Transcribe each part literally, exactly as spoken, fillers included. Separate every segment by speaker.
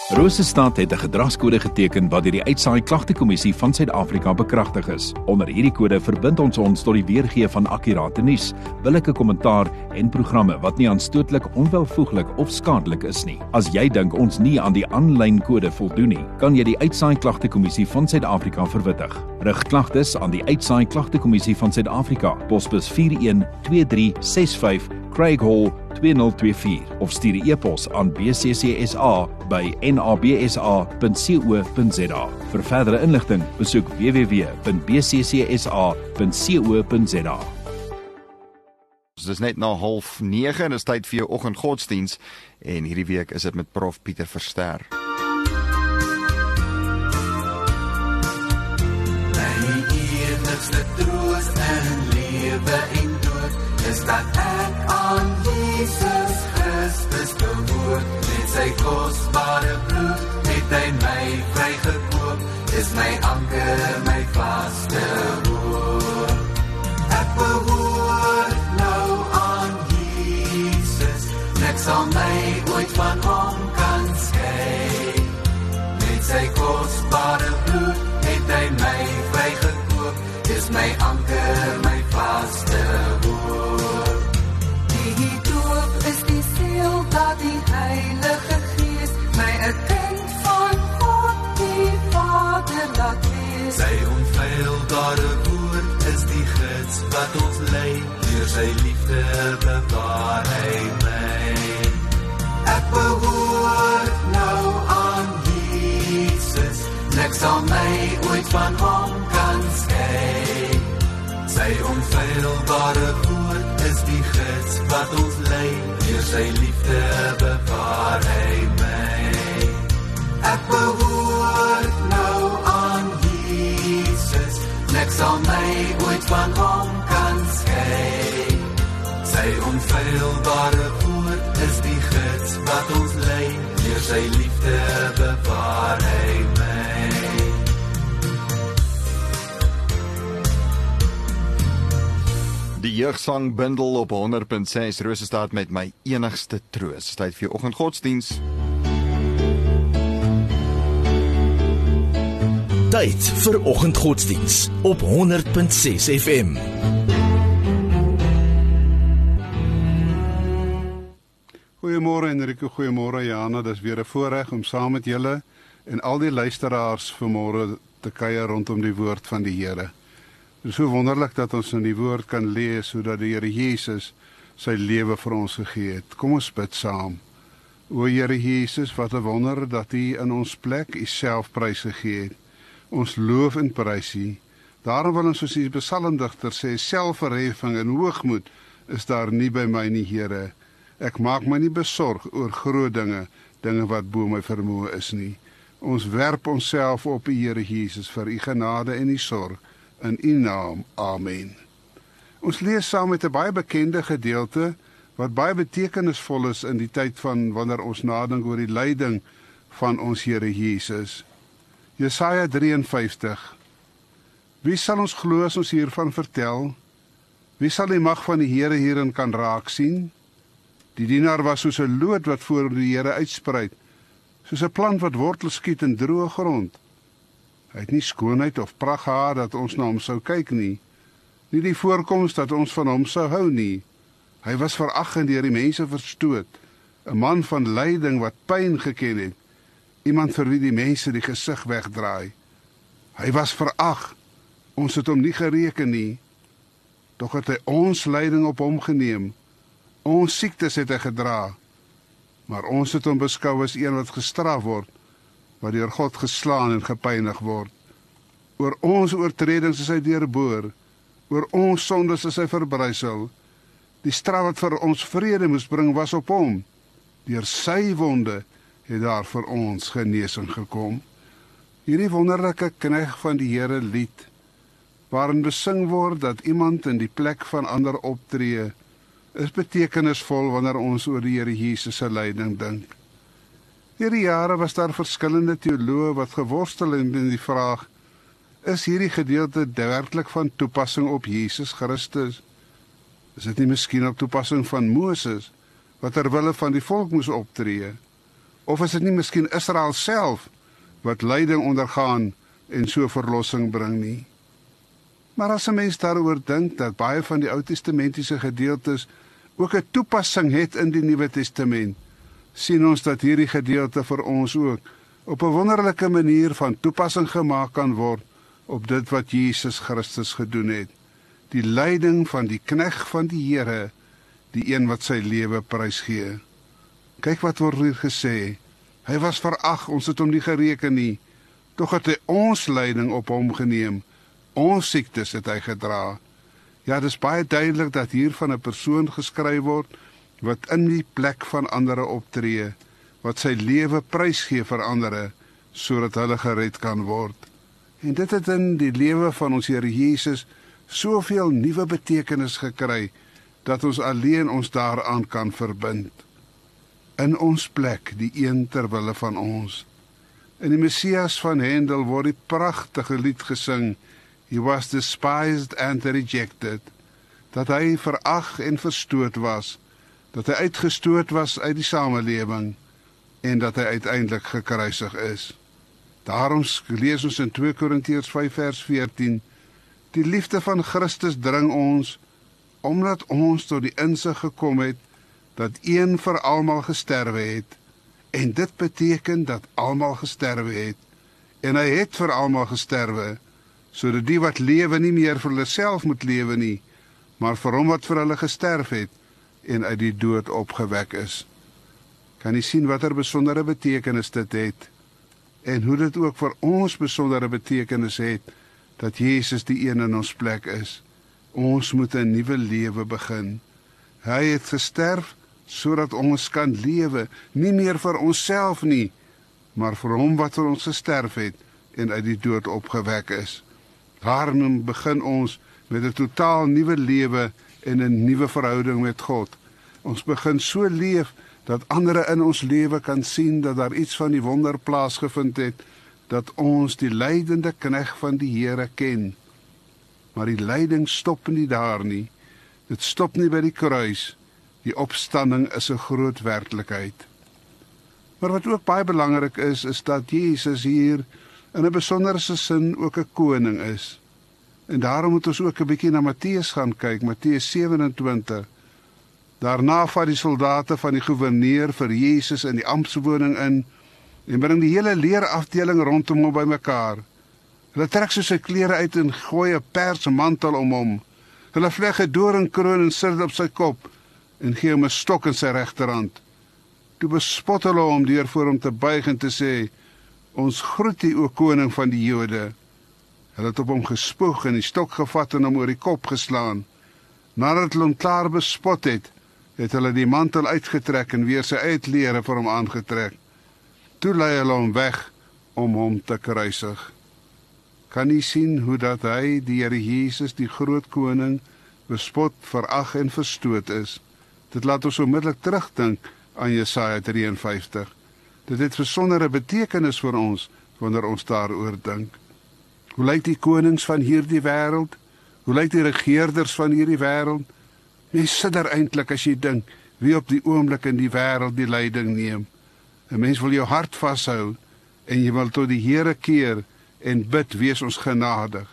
Speaker 1: Rosestad het 'n gedragskode geteken wat deur die Uitsaai Klagtekommissie van Suid-Afrika bekragtig is. Onder hierdie kode verbind ons ons tot die weergee van akkurate nuus, billike kommentaar en programme wat nie aanstootlik, onwelvoeglik of skadelik is nie. As jy dink ons nie aan die aanlyn kode voldoen nie, kan jy die Uitsaai Klagtekommissie van Suid-Afrika verwittig. Rig klagtes aan die Uitsaai Klagtekommissie van Suid-Afrika, posbus vier een twee drie ses vyf, Craig Hall twee nul twee vier of stuur 'n e-pos aan b c c s a by n a b s a punt co punt z a. Vir verdere inligting, besoek w w w punt b c c s a punt co punt z a.
Speaker 2: Dit is net na half nege en dit is tyd vir jou oggendgodsdiens en hierdie week is dit met Prof Pieter Verster.
Speaker 3: My enigste troost en lewe en dood is dat ek aan Jesus Christus behoort. Met sy kosbare bloed het hy my vrygekoop. Is my anker, my vaste hoop. Ek behoort nou aan Jesus. Niks sal my ooit van hom kan skei. Met sy kosbare bloed het hy my vrygekoop. Is my anker, my vaste hoop. Die doop is die seël dat die Heilige Gees my 'n kind van God die Vader laat wees. Sy onfeilbare woord is die gids wat ons lei. Deur sy liefde bewaar hy my. Ek behoort nou aan Jesus. Niks sal my ooit van hom kan skei. Sy onfeilbare woord is die gids wat ons lei. Deur sy liefde bewaar hy my. Ek behoort nou aan Jesus. Niks sal my ooit van hom kan skei. Sy onfeilbare woord is die gids wat ons lei. Deur sy liefde bewaar hy my.
Speaker 2: Die jeugsangbundel op honderd punt ses Rosestad met my enigste troos. Tyd vir jou oggendgodsdiens.
Speaker 4: Tyd vir oggendgodsdiens op honderd punt ses F M.
Speaker 5: Goeiemôre Enrico, goeiemôre Jana. Dis weer 'n voorreg om saam met julle en al die luisteraars vanmôre te kuier rondom die woord van die Here. Dit is so wonderlik dat ons in die woord kan lees sodat die Here Jesus sy lewe vir ons gegee het. Kom ons bid saam. O Here Jesus, wat 'n wonder dat U in ons plek U self prys gegee het. Ons loof en prys U. Daarom wil ons soos die psalmdigter sê, selfverheffing en hoogmoed is daar nie by my nie, Here. Ek maak my nie besorg oor groot dinge, dinge wat bo my vermoë is nie. Ons werp onsself op U Here Jesus vir U genade en U sorg. In U naam, amen. Ons lees saam met 'n baie bekende gedeelte, wat baie betekenisvol is in die tyd van wanneer ons nadink oor die lyding van ons Here Jesus. Jesaja drie en vyftig. Wie sal ons glo as ons hiervan vertel? Wie sal die mag van die Here hierin kan raak sien? Die dienaar was soos 'n loot wat voor die Here uitsprei, soos 'n plant wat wortels skiet in droë grond. Hy het nie skoonheid of pragt gehad dat ons na hom sou kyk nie, nie die voorkoms dat ons van hom sou hou nie. Hy was verag en deur die mense verstoot, 'n man van lyding wat pyn geken het, iemand vir wie die mense die gesig wegdraai. Hy was verag, ons het hom nie gereken nie, tog het hy ons lyding op hom geneem, ons siektes het hy gedra, maar ons het hom beskou as een wat gestraf word, wat deur God geslaan en gepynig word. Oor ons oortredings is hy deurboor, oor ons sondes is hy verbrysel. Die straf wat vir ons vrede moes bring was op hom. Deur sy wonde het daar vir ons genesing gekom. Hierdie wonderlike knegg van die Here lied, waarin besing word dat iemand in die plek van ander optree, is betekenisvol wanneer ons oor die Here Jesus se lyding dink. Deur die jare was daar verskillende teoloë wat geworstel het in die vraag, is hierdie gedeelte werklik van toepassing op Jesus Christus? Is dit nie miskien op toepassing van Moses, wat ter wille van die volk moes optree? Of is dit nie miskien Israel self wat lyding ondergaan en so verlossing bring nie? Maar as 'n mens daaroor dink dat baie van die Ou Testamentiese gedeeltes ook 'n toepassing het in die Nuwe Testament, sien ons dat hierdie gedeelte vir ons ook op 'n wonderlike manier van toepassing gemaak kan word op dit wat Jesus Christus gedoen het. Die lyding van die knegt van die Here, die een wat sy lewe prysgee. Kyk wat word hier gesê. Hy was verag, ons het hom nie gereken nie. Tog het hy ons lyding op hom geneem. Ons siektes het hy gedra. Ja, dis baie duidelik dat hier van 'n persoon geskryf word wat in die plek van ander optree, wat sy lewe prysgee vir ander, sodat hulle gered kan word. En dit het in die lewe van ons Here Jesus soveel nuwe betekenis gekry, dat ons alleen ons daaraan kan verbind. In ons plek, die een ter wille van ons. In die Messias van Handel word die pragtige lied gesing, He was despised and rejected, dat hy verag en verstoot was, dat hy uitgestoot was uit die samelewing, en dat hy uiteindelik gekruisig is. Daarom lees ons in twee Korintiërs vyf vers veertien, die liefde van Christus dring ons, omdat ons tot die insig gekom het, dat een vir almal gesterwe het, en dit beteken dat almal gesterwe het, en hy het vir almal gesterwe, sodat die wat lewe nie meer vir hulle self moet lewe nie, maar vir hom wat vir hulle gesterf het, en uit die dood opgewek is. Kan jy sien wat 'n besondere betekenis dit het, en hoe dit ook vir ons besondere betekenis het, dat Jesus die een in ons plek is. Ons moet 'n nuwe lewe begin. Hy het gesterf, sodat ons kan lewe, nie meer vir onsself nie, maar vir hom wat vir ons gesterf het, en uit die dood opgewek is. Daarom begin ons met 'n totaal nuwe lewe en 'n nuwe verhouding met God. Ons begin so leef, dat ander in ons lewe kan sien dat daar iets van die wonder plaasgevind het, dat ons die lydende knegt van die Here ken. Maar die lyding stop nie daar nie. Dit stop nie by die kruis. Die opstanding is 'n groot werklikheid. Maar wat ook baie belangrik is, is dat Jesus hier in 'n besondere sin ook 'n koning is. En daarom moet ons ook 'n bietjie na Matteus gaan kyk, Matteus sewe-en-twintig. Daarna vat die soldate van die goewerneur vir Jesus in die amptswoning in, en bring die hele leerafdeling rondom hom bymekaar. Hulle trek so sy klere uit en gooi 'n pers mantel om hom. Hulle vleg 'n doringkroon en sit dit op sy kop, en gee hom 'n stok in sy regterhand. Toe bespot hulle hom deur voor hom te buig en te sê, ons groet u, o koning van die Jode. Hulle het op hom gespoeg en die stok gevat en hom oor die kop geslaan. Nadat hulle hom klaar bespot het, het hulle die mantel uitgetrek en weer sy eie klere vir hom aangetrek. Toe lei hulle hom weg om hom te kruisig. Kan u sien hoe dat hy, die Here Jesus, die groot koning, bespot, verag en verstoot is? Dit laat ons onmiddellik terugdink aan Jesaja drieënvyftig. Dit het besondere betekenis vir ons, wanneer ons daaroor dink. Hoe lyk die konings van hierdie wêreld? Hoe lyk die regerders van hierdie wêreld? Mens sidder eintlik as jy dink, wie op die oomblik in die wêreld die leiding neem. 'n Mens wil jou hart vashou, en jy wil tot die Here keer, en bid, wees ons genadig.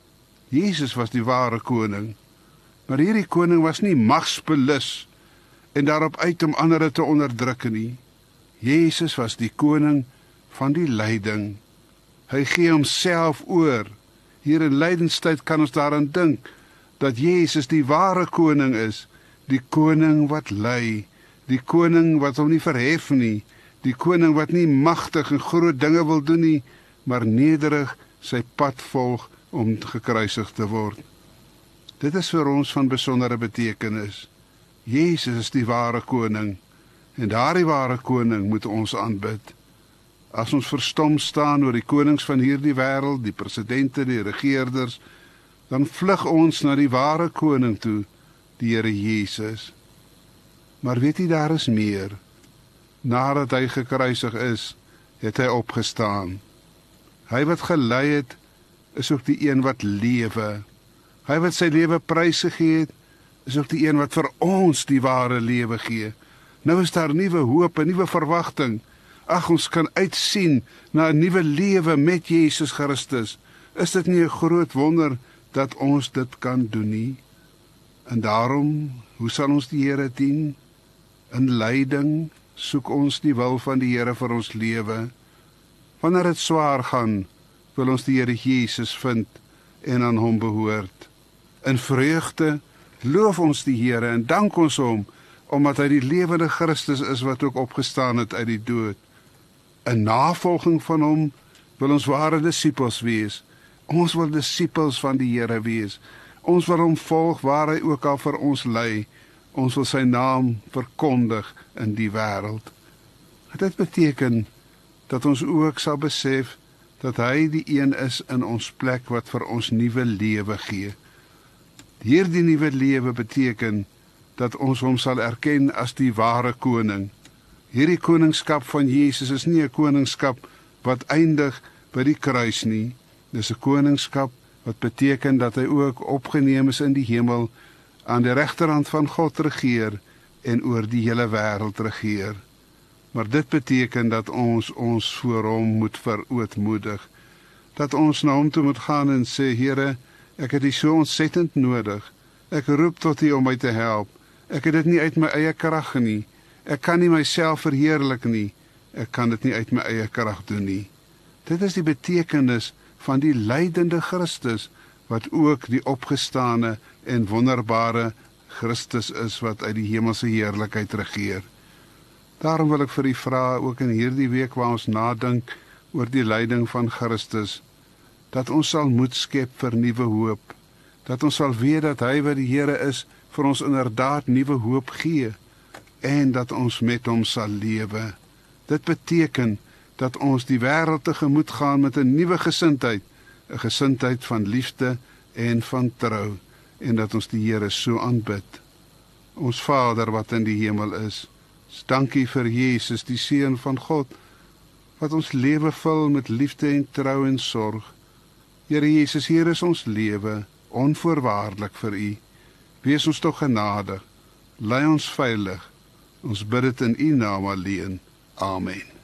Speaker 5: Jesus was die ware koning, maar hierdie koning was nie magsbelus, en daarop uit om ander te onderdruk nie. Jesus was die koning van die lyding. Hy gee homself oor. Hier in lydenstyd kan ons daaraan dink, dat Jesus die ware koning is, die koning wat ly, die koning wat hom nie verhef nie, die koning wat nie magtig en groot dinge wil doen nie, maar nederig sy pad volg om gekruisig te word. Dit is vir ons van besondere betekenis. Jesus is die ware koning, en daardie ware koning moet ons aanbid. As ons verstom staan oor die konings van hierdie wêreld, die presidente, die regerders, dan vlug ons na die ware koning toe, die Here Jesus. Maar weet jy, daar is meer. Nadat hy gekruisig is, het hy opgestaan. Hy wat gelei het, is ook die een wat lewe. Hy wat sy lewe prysgegee het, is ook die een wat vir ons die ware lewe gee. Nou is daar nuwe hoop, 'n nuwe verwagting. Ag, ons kan uitsien na 'n nuwe lewe met Jesus Christus. Is dit nie 'n groot wonder dat ons dit kan doen nie? En daarom, hoe sal ons die Here dien? In lyding soek ons die wil van die Here vir ons lewe. Wanneer dit swaar gaan, wil ons die Here Jesus vind en aan hom behoort. In vreugde loof ons die Here en dank ons hom, omdat hy die lewende Christus is wat ook opgestaan het uit die dood. In navolging van hom wil ons ware disippels wees. Ons wil disippels van die Here wees. Ons wil hom volg waar hy ook al vir ons lei. Ons wil sy naam verkondig in die wêreld. Dit beteken dat ons ook sal besef dat hy die een is in ons plek wat vir ons nuwe lewe gee. Hierdie nuwe lewe beteken dat ons hom sal erken as die ware koning. Hierdie koningskap van Jesus is nie 'n koningskap wat eindig by die kruis nie. Dis 'n koningskap wat beteken dat hy ook opgeneem is in die hemel, aan die regterhand van God regeer en oor die hele wêreld regeer. Maar dit beteken dat ons ons voor hom moet verootmoedig, dat ons na hom toe moet gaan en sê, Here, ek het U so ontsettend nodig, ek roep tot U om my te help, ek het dit nie uit my eie krag nie, ek kan nie myself verheerlik nie, ek kan dit nie uit my eie krag doen nie. Dit is die betekenis van die lydende Christus, wat ook die opgestane en wonderbare Christus is, wat uit die hemelse heerlikheid regeer. Daarom wil ek vir u vra, ook in hierdie week waar ons nadink oor die lyding van Christus, dat ons sal moed skep vir nuwe hoop, dat ons sal weet dat hy wat die Here is, vir ons inderdaad nuwe hoop gee, en dat ons met hom sal lewe. Dit beteken dat ons die wêreld tegemoet gaan met 'n nuwe gesindheid, 'n gesindheid van liefde en van trou, en dat ons die Here so aanbid. Ons Vader wat in die hemel is, dankie vir Jesus, die Seun van God, wat ons lewe vul met liefde en trou en sorg. Here Jesus, hier is ons lewe, onvoorwaardelik vir U. Wees ons tog genadig, lei ons veilig. Ons bid dit in U naam alleen. Amen.